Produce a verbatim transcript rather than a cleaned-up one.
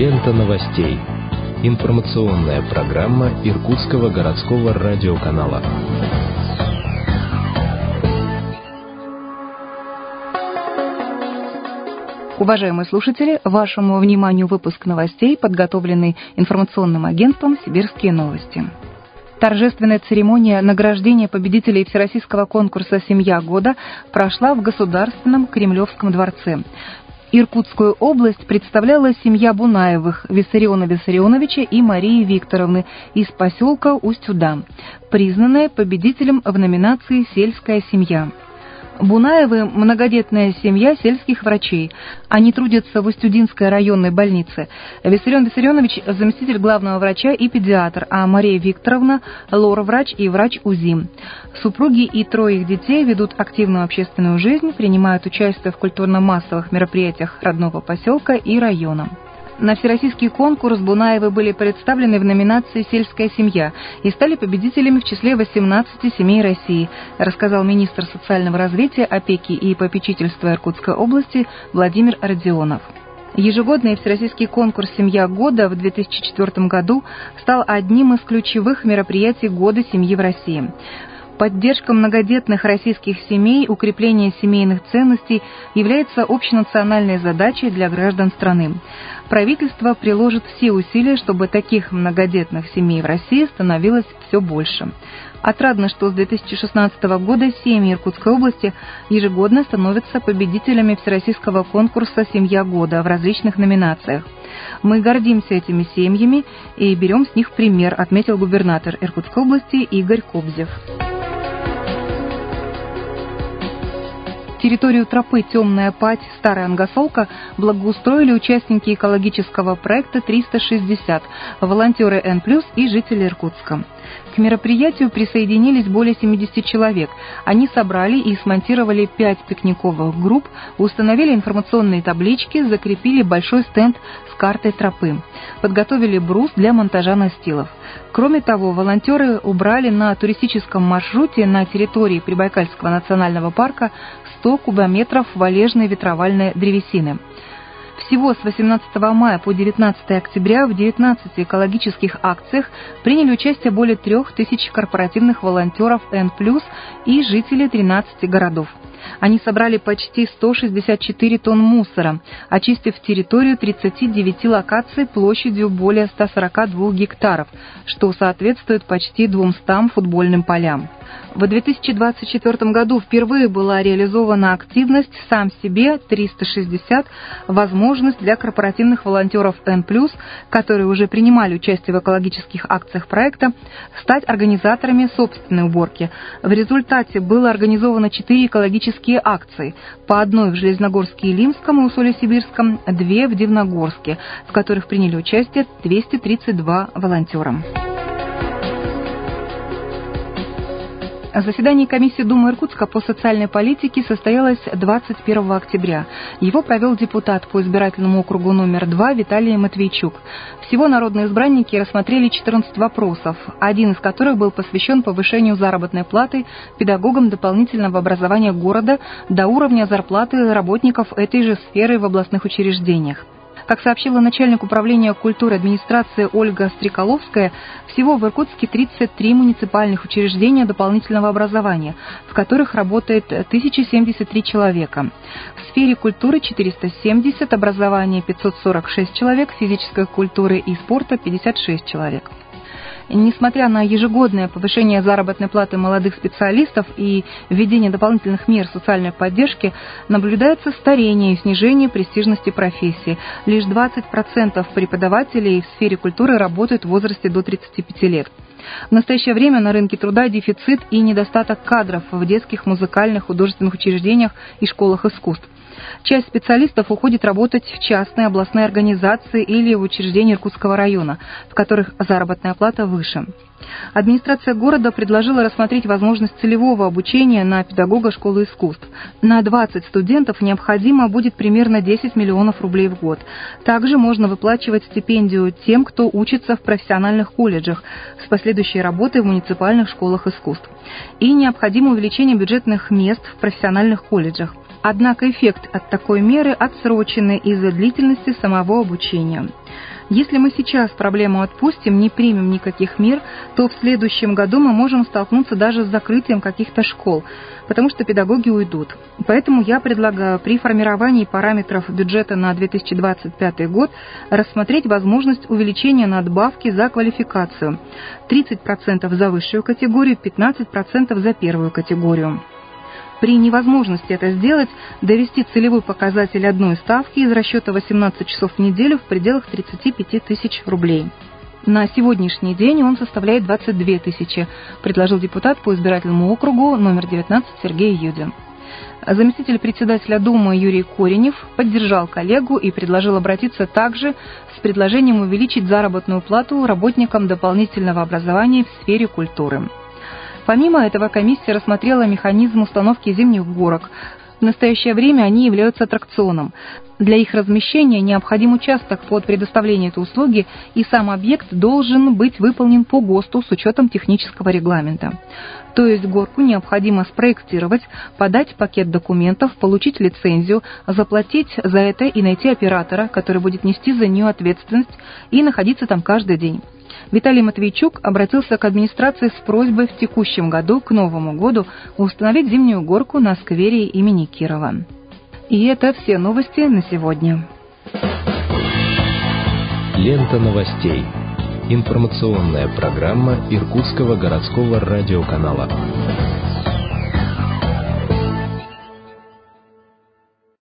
Лента новостей. Информационная программа Иркутского городского радиоканала. Уважаемые слушатели, вашему вниманию выпуск новостей, подготовленный информационным агентством «Сибирские новости». Торжественная церемония награждения победителей Всероссийского конкурса «Семья года» прошла в Государственном Кремлевском дворце. Иркутскую область представляла семья Бунаевых Виссариона Виссарионовича и Марии Викторовны из поселка Усть-Уда, признанная победителем в номинации «Сельская семья». Бунаевы – многодетная семья сельских врачей. Они трудятся в Усть-Удинской районной больнице. Виссарион Виссарионович – заместитель главного врача и педиатр, а Мария Викторовна – лор-врач и врач УЗИ. Супруги и трое их детей ведут активную общественную жизнь, принимают участие в культурно-массовых мероприятиях родного поселка и района. На всероссийский конкурс Бунаевы были представлены в номинации «Сельская семья» и стали победителями в числе восемнадцати семей России, рассказал министр социального развития, опеки и попечительства Иркутской области Владимир Родионов. Ежегодный всероссийский конкурс «Семья года» в две тысячи четвёртом году стал одним из ключевых мероприятий года семьи в России. Поддержка многодетных российских семей, укрепление семейных ценностей является общенациональной задачей для граждан страны. Правительство приложит все усилия, чтобы таких многодетных семей в России становилось все больше. Отрадно, что с две тысячи шестнадцатого года семьи Иркутской области ежегодно становятся победителями всероссийского конкурса «Семья года» в различных номинациях. Мы гордимся этими семьями и берем с них пример, отметил губернатор Иркутской области Игорь Кобзев. Территорию тропы «Темная Падь», Старая Ангосолка благоустроили участники экологического проекта триста шестьдесят, волонтеры Н плюс и жители Иркутска. К мероприятию присоединились более семидесяти человек. Они собрали и смонтировали пять пикниковых групп, установили информационные таблички, закрепили большой стенд с картой тропы, подготовили брус для монтажа настилов. Кроме того, волонтеры убрали на туристическом маршруте на территории Прибайкальского национального парка сто кубометров валежной ветровальной древесины. Всего с восемнадцатого мая по девятнадцатое октября в девятнадцати экологических акциях приняли участие более трех тысяч корпоративных волонтеров Н плюс и жителей тринадцати городов. Они собрали почти сто шестьдесят четыре тонн мусора, очистив территорию тридцати девяти локаций площадью более ста сорока двух гектаров, что соответствует почти двумстам футбольным полям. В две тысячи двадцать четвёртом году впервые была реализована активность «Сам себе триста шестьдесят», возможность для корпоративных волонтеров Н плюс, которые уже принимали участие в экологических акциях проекта, стать организаторами собственной уборки. В результате было организовано четыре экологические акции, по одной в Железногорске и Илимском и Усолье-Сибирском, две в Дивногорске, в которых приняли участие двести тридцать два волонтера. Заседание комиссии Думы Иркутска по социальной политике состоялось двадцать первого октября. Его провел депутат по избирательному округу номер два Виталий Матвейчук. Всего народные избранники рассмотрели четырнадцать вопросов, один из которых был посвящен повышению заработной платы педагогам дополнительного образования города до уровня зарплаты работников этой же сферы в областных учреждениях. Как сообщила начальник управления культуры администрации Ольга Стреколовская, всего в Иркутске тридцать три муниципальных учреждения дополнительного образования, в которых работает тысяча семьдесят три человека. В сфере культуры четыреста семьдесят, образования пятьсот сорок шесть человек, физической культуры и спорта пятьдесят шесть человек. Несмотря на ежегодное повышение заработной платы молодых специалистов и введение дополнительных мер социальной поддержки, наблюдается старение и снижение престижности профессии. Лишь двадцать процентов преподавателей в сфере культуры работают в возрасте до тридцати пяти лет. В настоящее время на рынке труда дефицит и недостаток кадров в детских, музыкальных, художественных учреждениях и школах искусств. Часть специалистов уходит работать в частные областные организации или в учреждения Иркутского района, в которых заработная плата выше. Администрация города предложила рассмотреть возможность целевого обучения на педагога школы искусств. На двадцать студентов необходимо будет примерно десять миллионов рублей в год. Также можно выплачивать стипендию тем, кто учится в профессиональных колледжах с последующей работой в муниципальных школах искусств. И необходимо увеличение бюджетных мест в профессиональных колледжах. Однако эффект от такой меры отсроченный из-за длительности самого обучения. Если мы сейчас проблему отпустим, не примем никаких мер, то в следующем году мы можем столкнуться даже с закрытием каких-то школ, потому что педагоги уйдут. Поэтому я предлагаю при формировании параметров бюджета на две тысячи двадцать пятый год рассмотреть возможность увеличения надбавки за квалификацию. тридцать процентов за высшую категорию, пятнадцать процентов за первую категорию. При невозможности это сделать, довести целевой показатель одной ставки из расчета восемнадцать часов в неделю в пределах тридцать пять тысяч рублей. На сегодняшний день он составляет двадцать две тысячи, предложил депутат по избирательному округу номер девятнадцать Сергей Юдин. Заместитель председателя Думы Юрий Коренев поддержал коллегу и предложил обратиться также с предложением увеличить заработную плату работникам дополнительного образования в сфере культуры. Помимо этого, комиссия рассмотрела механизм установки зимних горок. В настоящее время они являются аттракционом. Для их размещения необходим участок под предоставление этой услуги, и сам объект должен быть выполнен по ГОСТу с учетом технического регламента. То есть горку необходимо спроектировать, подать пакет документов, получить лицензию, заплатить за это и найти оператора, который будет нести за нее ответственность и находиться там каждый день. Виталий Матвейчук обратился к администрации с просьбой в текущем году, к Новому году, установить зимнюю горку на сквере имени Кирова. И это все новости на сегодня. Лента новостей. Информационная программа Иркутского городского радиоканала.